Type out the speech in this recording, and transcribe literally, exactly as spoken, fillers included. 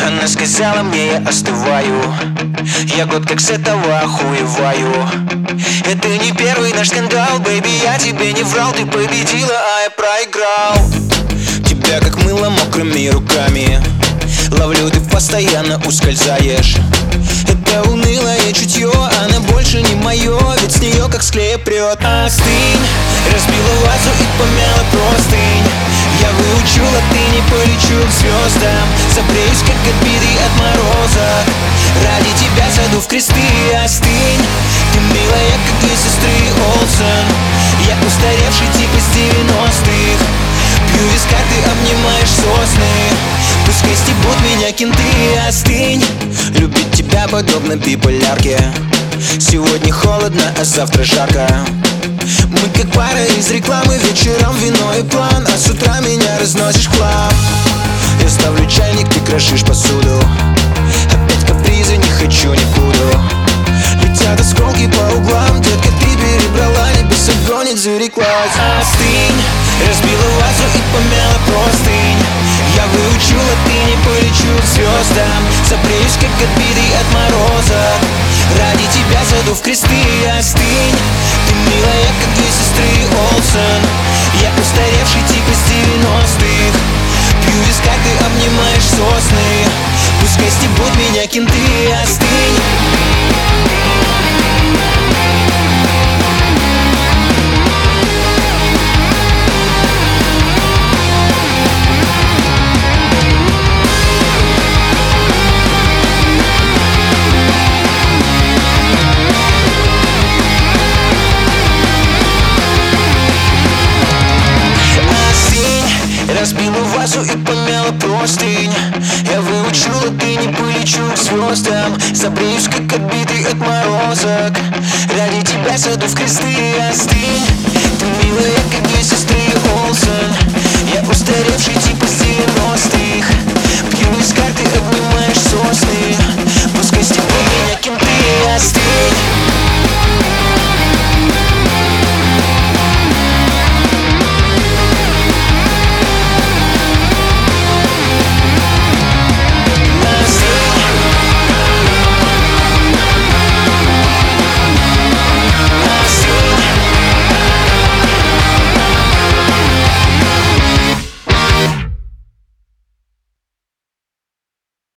Она сказала мне, я остываю. Я год как с этого охуеваю. Это не первый наш скандал, бэйби, я тебе не врал. Ты победила, а я проиграл. Тебя как мыло мокрыми руками ловлю, ты постоянно ускользаешь. Это унылое чутье, она больше не мое, ведь с нее как с клея прет. Остынь, разбила вазу и помяла простынь. Я выучу, а ты не полечу к звездам. Забреюсь, как отбитый от мороза. Ради тебя сойду в кресты. Остынь, ты милая, как две сестры Олсен. Я устаревший типа с девяностых. Пью вискарь, ты обнимаешь сосны. Пускай стебут меня кенты. Остынь, любить тебя подобно биполярке. Сегодня холодно, а завтра жарко. Мы как пара из рекламы, вечером вино и план, а с утра меня разносишь в хлам. Я ставлю чайник, ты крошишь посуду. Опять капризы, не хочу, не буду. Летят осколки по углам, детка, ты перебрала, небеса гонит, зареклась. Остынь, разбила вазу и помяла простынь. Я выучу, а ты не полечу к звездам. Забреюсь, как отбитый от мороза. Ради тебя зайду в кресты. Остынь, ты милая, как две сестры Олсен. Я устаревший типа с девяностых. Пью вискарь, ты обнимаешь сосны. Пускай стебут меня кенты. Остынь. Разбила вазу и помяла простынь. Я выучила, ты не полечу к звездам. Забреюсь, как отбитый от морозок. Ради тебя сойду в кресты. Остынь, ты милая, как две сестры